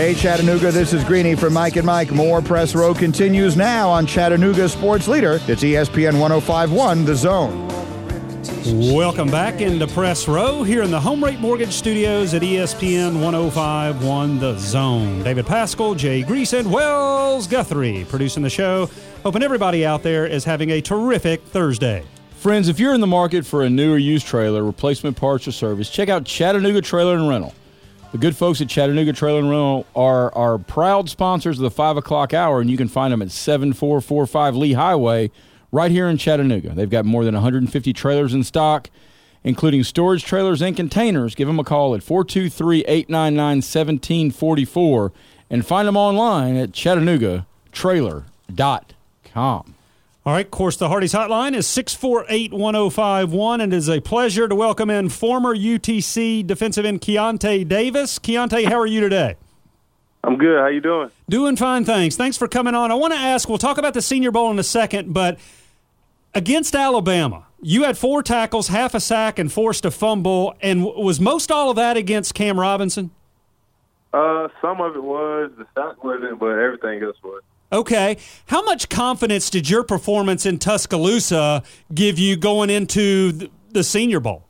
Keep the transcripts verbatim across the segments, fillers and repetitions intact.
Hey, Chattanooga, this is Greeny from Mike and Mike. More Press Row continues now on Chattanooga Sports Leader. It's E S P N one oh five point one, The Zone. Welcome back into Press Row here in the Home Rate Mortgage Studios at E S P N one oh five point one, The Zone. David Pascal, Jay Grease, and Wells Guthrie producing the show. Hoping everybody out there is having a terrific Thursday. Friends, if you're in the market for a new or used trailer, replacement parts, or service, check out Chattanooga Trailer and Rental. The good folks at Chattanooga Trailer and Rental are our proud sponsors of the five o'clock hour, and you can find them at seven four four five Lee Highway right here in Chattanooga. They've got more than one hundred fifty trailers in stock, including storage trailers and containers. Give them a call at four two three, eight nine nine, one seven four four and find them online at chattanooga trailer dot com. All right, of course, the Hardee's hotline is six four eight, one oh five one, and it is a pleasure to welcome in former U T C defensive end Keontae Davis. Keontae, how are you today? I'm good. How you doing? Doing fine, thanks. Thanks for coming on. I want to ask, we'll talk about the Senior Bowl in a second, but against Alabama, you had four tackles, half a sack, and forced a fumble, and was most all of that against Cam Robinson? Uh, some of it was. The sack wasn't, but everything else was. Okay. How much confidence did your performance in Tuscaloosa give you going into the Senior Bowl?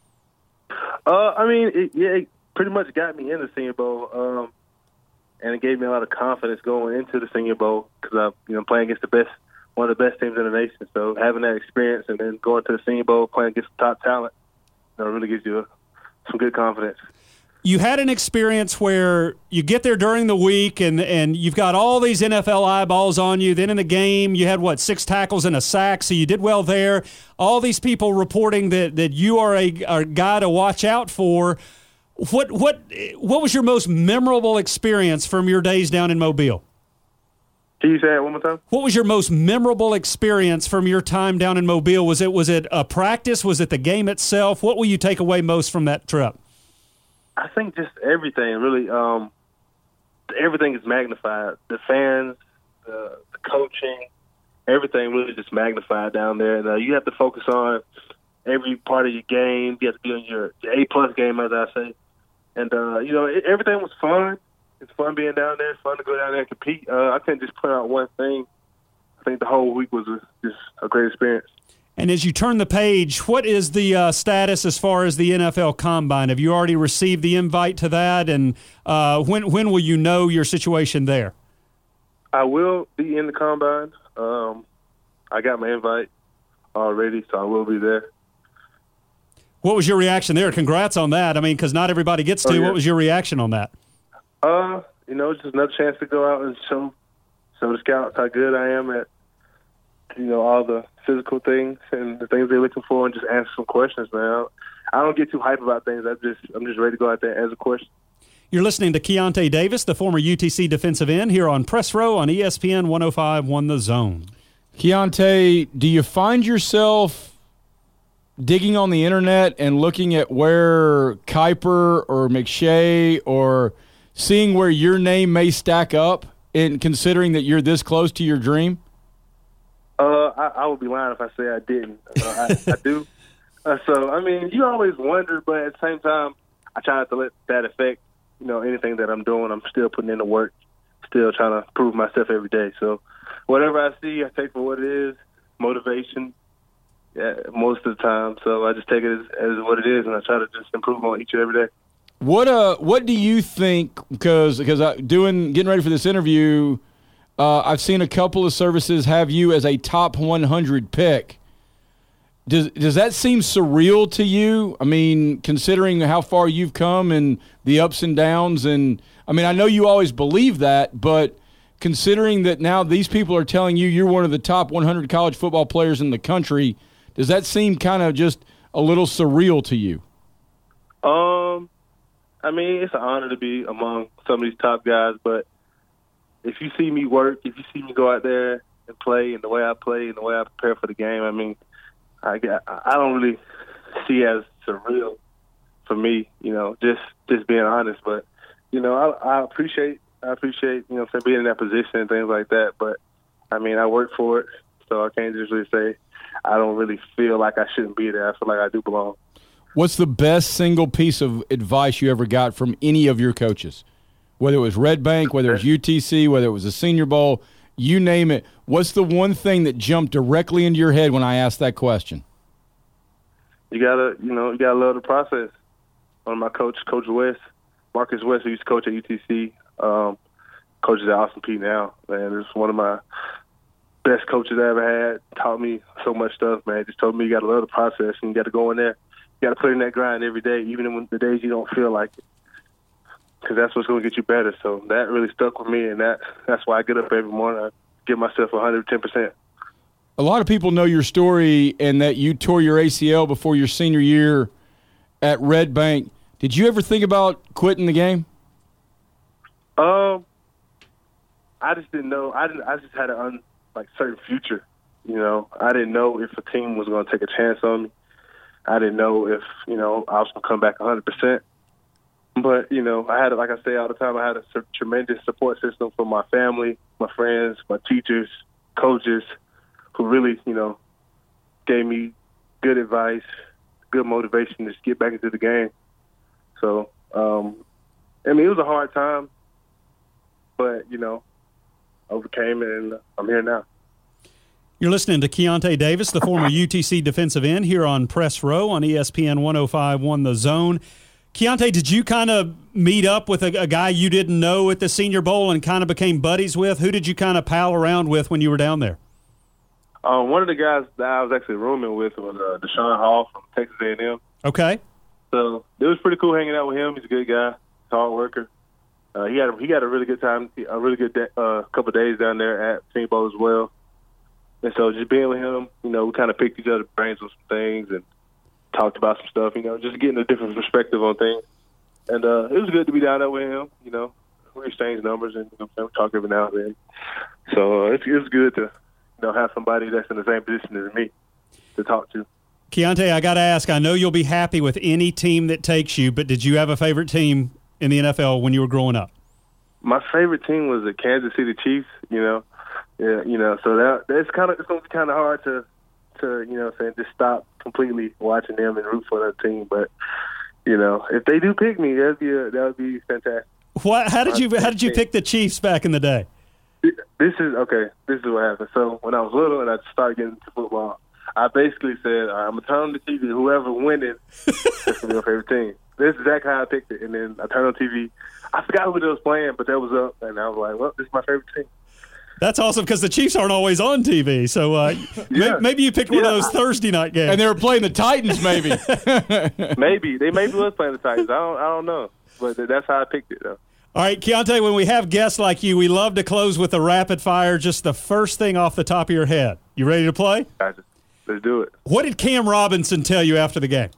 Uh, I mean, it, yeah, it pretty much got me in the Senior Bowl, um, and it gave me a lot of confidence going into the Senior Bowl because I'm, you know, playing against the best, one of the best teams in the nation. So having that experience and then going to the Senior Bowl, playing against top talent, you know, really gives you a, some good confidence. You had an experience where you get there during the week and, and you've got all these N F L eyeballs on you. Then in the game, you had, what, six tackles and a sack, so you did well there. All these people reporting that, that you are a, a guy to watch out for. What what what was your most memorable experience from your days down in Mobile? Can you say that one more time? What was your most memorable experience from your time down in Mobile? Was it was it a practice? Was it the game itself? What will you take away most from that trip? I think just everything, really. Um, everything is magnified. The fans, the, the coaching, everything really just magnified down there. And uh, you have to focus on every part of your game. You have to be on your, your A-plus game, as I say. And, uh, you know, it, everything was fun. It's fun being down there. It's fun to go down there and compete. Uh, I couldn't just put out one thing. I think the whole week was a, just a great experience. And as you turn the page, what is the uh, status as far as the N F L Combine? Have you already received the invite to that? And uh, when when will you know your situation there? I will be in the Combine. Um, I got my invite already, so I will be there. What was your reaction there? Congrats on that. I mean, because not everybody gets to. Oh, yeah. What was your reaction on that? Uh, you know, it's just another chance to go out and show, show the scouts how good I am at, you know, all the physical things and the things they're looking for, and just answer some questions, man. I don't get too hype about things. I just, I'm just ready to go out there and answer questions. You're listening to Keontae Davis, the former U T C defensive end, here on Press Row on E S P N one oh five point one The Zone. Keontae, do you find yourself digging on the internet and looking at where Kiper or McShay or seeing where your name may stack up and considering that you're this close to your dream? Uh, I, I would be lying if I say I didn't. Uh, I, I do. Uh, so, I mean, you always wonder, but at the same time, I try not to let that affect, you know, anything that I'm doing. I'm still putting in the work, still trying to prove myself every day. So, whatever I see, I take for what it is, motivation, yeah, most of the time. So, I just take it as, as what it is, and I try to just improve on each and every day. What uh, what do you think? Because because I doing getting ready for this interview. Uh, I've seen a couple of services have you as a top one hundred pick. Does does that seem surreal to you? I mean, considering how far you've come and the ups and downs, and I mean, I know you always believe that, but considering that now these people are telling you you're one of the top one hundred college football players in the country, does that seem kind of just a little surreal to you? Um, I mean, it's an honor to be among some of these top guys, but if you see me work, if you see me go out there and play and the way I play and the way I prepare for the game, I mean, I, got, I don't really see it as surreal for me, you know, just, just being honest. But, you know, I, I appreciate, I appreciate, you know, being in that position and things like that. But, I mean, I work for it, so I can't just really say I don't really feel like I shouldn't be there. I feel like I do belong. What's the best single piece of advice you ever got from any of your coaches? whether it was Red Bank, whether it was U T C, whether it was the Senior Bowl, you name it. What's the one thing that jumped directly into your head when I asked that question? You gotta, you know, you gotta love the process. One of my coach, Coach West, Marcus West, who used to coach at U T C, um, coaches at Austin Peay now. Man, it's one of my best coaches I ever had. Taught me so much stuff, man. Just told me you gotta love the process and you gotta go in there. You gotta put in that grind every day, even when the days you don't feel like it, because that's what's gonna get you better. So that really stuck with me, and that that's why I get up every morning. I give myself one hundred ten percent. A lot of people know your story and that you tore your A C L before your senior year at Red Bank. Did you ever think about quitting the game? Um, I just didn't know. I didn't. I just had an un, like certain future. You know, I didn't know if a team was going to take a chance on me. I didn't know if you know I was going to come back one hundred percent. But you know, I had, like I say all the time, I had a tremendous support system from my family, my friends, my teachers, coaches, who really, you know, gave me good advice, good motivation to just get back into the game. So, um, I mean, it was a hard time, but, you know, overcame it, and I'm here now. You're listening to Keontae Davis, the former U T C defensive end, here on Press Row on E S P N one oh five point one The Zone. Keontae, did you kind of meet up with a, a guy you didn't know at the Senior Bowl and kind of became buddies with? Who did you kind of pal around with when you were down there? Um, one of the guys that I was actually rooming with was uh, Deshaun Hall from Texas A and M. Okay. So it was pretty cool hanging out with him. He's a good guy, hard worker. Uh, he had a, he got a really good time, a really good de- uh, couple of days down there at Senior Bowl as well. And so just being with him, you know, we kind of picked each other's brains on some things and talked about some stuff, you know, just getting a different perspective on things. And uh, it was good to be down there with him, you know. We exchange numbers and you know, talk every now and then. So uh, it's, it's good to, you know, have somebody that's in the same position as me to talk to. Keontae, I got to ask, I know you'll be happy with any team that takes you, but did you have a favorite team in the N F L when you were growing up? My favorite team was the Kansas City Chiefs, you know. Yeah, you know, so that that's kind of it's going to be kind of hard to, to you know, saying just stop completely watching them and root for that team. But you know, if they do pick me, that'd be a, that would be fantastic. What? How did you How did you pick the Chiefs back in the day? This is okay. This is what happened. So when I was little and I started getting into football, I basically said, all right, I'm gonna turn on the T V. Whoever winning, that's gonna be my favorite team. This is exactly how I picked it. And then I turned on T V. I forgot who they was playing, but that was up, and I was like, well, this is my favorite team. That's awesome because the Chiefs aren't always on T V. So uh, yeah. maybe you picked one yeah. of those Thursday night games. And they were playing the Titans, maybe. maybe. They maybe was playing the Titans. I don't, I don't know. But that's how I picked it, though. All right, Keontae, when we have guests like you, we love to close with a rapid fire, just the first thing off the top of your head. You ready to play? Gotcha. Let's do it. What did Cam Robinson tell you after the game?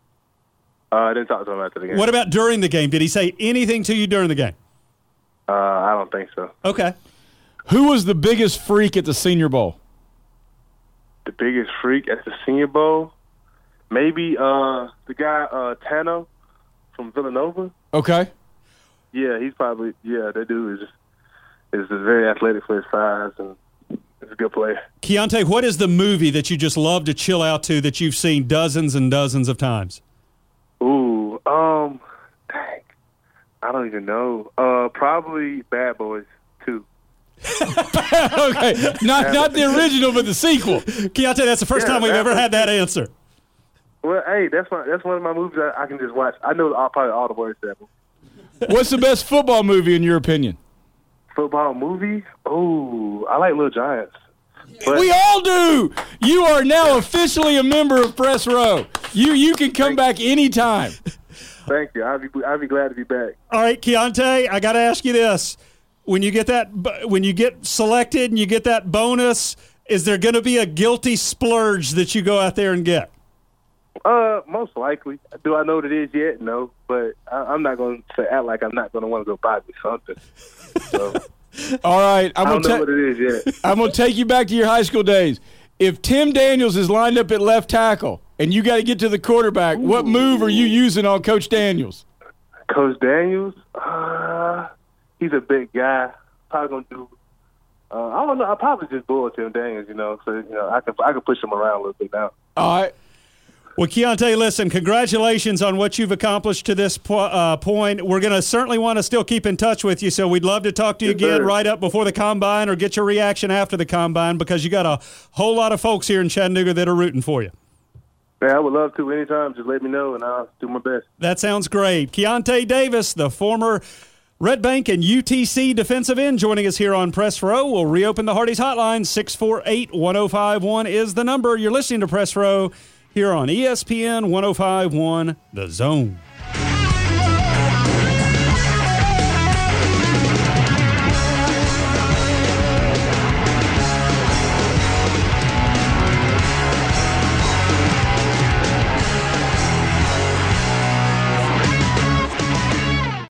Uh, I didn't talk to him after the game. What about during the game? Did he say anything to you during the game? Uh, I don't think so. Okay. Who was the biggest freak at the Senior Bowl? The biggest freak at the Senior Bowl? Maybe uh, the guy uh, Tano from Villanova. Okay. Yeah, he's probably yeah. That dude is is very athletic for his size and is a good player. Keontae, what is the movie that you just love to chill out to that you've seen dozens and dozens of times? Ooh, um, dang, I don't even know. Uh, probably Bad Boys two. Okay, not not the original, but the sequel. Keontae, that's the first Yeah, time we've that ever was- had that answer. Well, hey, that's my that's one of my movies that I can just watch. I know all, probably all the words to that movie. What's the best football movie in your opinion? Football movie? Oh, I like Little Giants. But We all do. You are now officially a member of Press Row. You you can come back anytime. thank you. I'd be I'd be glad to be back. All right, Keontae, I got to ask you this: when you get that, when you get selected and you get that bonus, is there going to be a guilty splurge that you go out there and get? Uh, most likely. Do I know what it is yet? No, but I, I'm not going to act like I'm not going to want to go buy me something. So All right, I'm I don't gonna know what ta- it is yet. I'm gonna take you back to your high school days. If Tim Daniels is lined up at left tackle and you got to get to the quarterback, what move are you using on Coach Daniels? Coach Daniels, uh, he's a big guy. Probably gonna do. Uh, I don't know. I probably just bull Tim Daniels. You know, so you know I can I can push him around a little bit now. All right. Well, Keontae, listen, congratulations on what you've accomplished to this po- uh, point. We're going to certainly want to still keep in touch with you, so we'd love to talk to you Yes, again sir. right up before the Combine or get your reaction after the Combine, because you got a whole lot of folks here in Chattanooga that are rooting for you. Man, I would love to anytime. Just let me know, and I'll do my best. That sounds great. Keontae Davis, the former Red Bank and U T C defensive end, joining us here on Press Row. We'll reopen the Hardee's hotline. six four eight, one oh five one is the number. You're listening to Press Row here on E S P N one oh five point one The Zone.